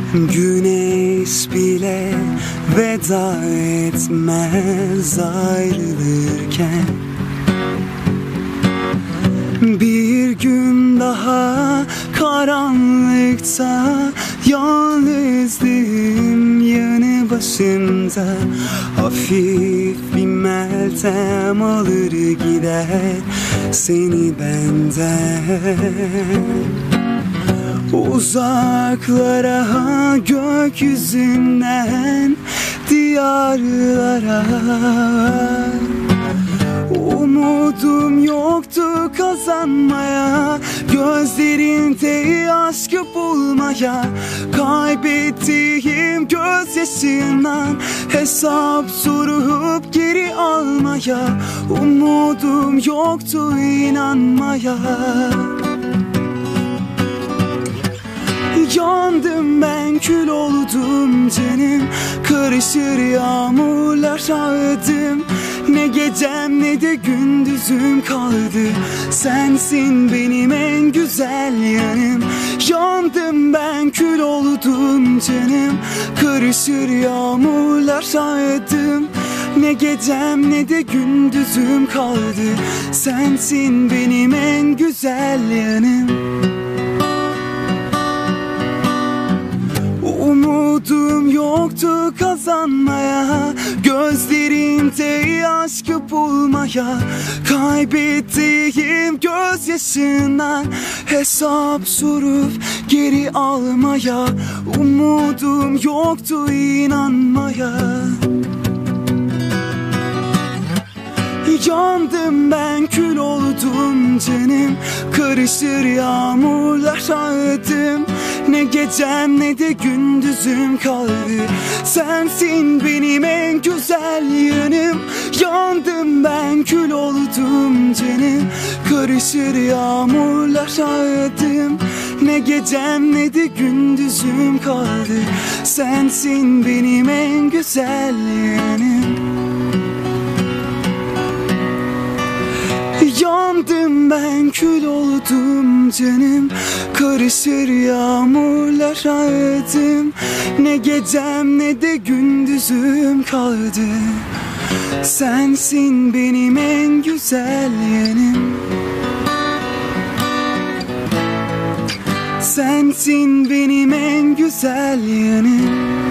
Güneş bile veda etmez ayrılırken. Bir gün daha karanlıkta yalnızlığım yanı başımda. Hafif bir meltem alır gider seni benden. Uzaklara, gökyüzünden diyarlara. Umudum yoktu kazanmaya, gözlerinde aşkı bulmaya. Kaybettiğim gözyaşından hesap sorup geri almaya. Umudum yoktu inanmaya. Yandım ben, kül oldum canım. Karışır yağmurlar ağladım. Ne gecem ne de gündüzüm kaldı. Sensin benim en güzel yanım. Yandım ben, kül oldum canım. Karışır yağmurlar ağladım. Ne gecem ne de gündüzüm kaldı. Sensin benim en güzel yanım. Umudum yoktu kazanmaya, gözlerinde aşkı bulmaya. Kaybettiğim gözyaşından hesap sorup geri almaya. Umudum yoktu inanmaya. Yandım ben, kül oldum canım. Karışır yağmurlar ağladım. Ne gecem ne de gündüzüm kaldı. Sensin benim en güzel yanım. Yandım ben, kül oldum canım. Karışır yağmurlar ağladım. Ne gecem ne de gündüzüm kaldı. Sensin benim en güzel yanım. Yandım ben, kül oldum canım. Karışır yağmurlar ağladım. Ne gecem ne de gündüzüm kaldı. Sensin benim en güzel yanım. Sensin benim en güzel yanım.